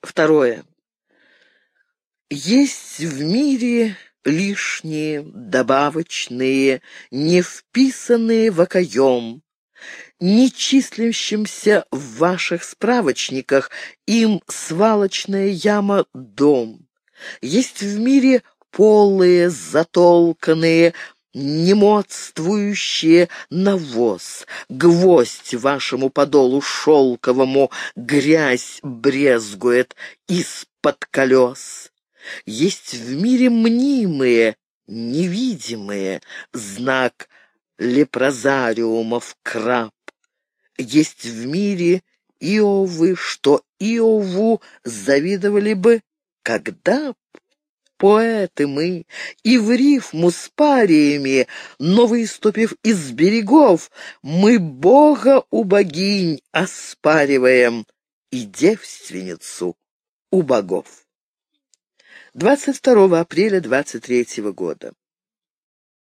Второе. Есть в мире лишние, добавочные, не вписанные в окоем, не числящимся в ваших справочниках, им свалочная яма — дом. Есть в мире полые, затолканные, немодствующие навоз, гвоздь вашему подолу шелковому грязь брезгует из-под колес. Есть в мире мнимые, невидимые, знак лепрозариумов краб. Есть в мире Иовы, что Иову завидовали бы, когда поэты мы, и в рифму с париями, но выступив из берегов, мы Бога у богинь оспариваем и девственницу у богов. 22 апреля 23 года.